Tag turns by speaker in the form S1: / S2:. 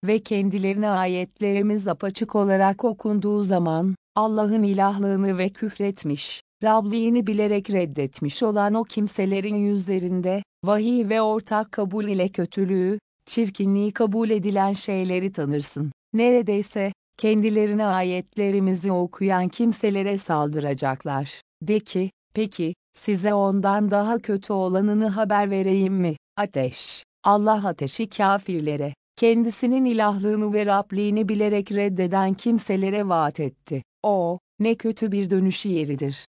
S1: ve kendilerine ayetlerimiz apaçık olarak okunduğu zaman, Allah'ın ilahlığını ve küfretmiş, Rabliğini bilerek reddetmiş olan o kimselerin yüzlerinde, vahiy ve ortak kabul ile kötülüğü, çirkinliği kabul edilen şeyleri tanırsın. Neredeyse, kendilerine ayetlerimizi okuyan kimselere saldıracaklar. De ki, peki, size ondan daha kötü olanını haber vereyim mi? Ateş. Allah ateşi kafirlere, kendisinin ilahlığını ve Rabliğini bilerek reddeden kimselere vaat etti. O, ne kötü bir dönüş yeridir.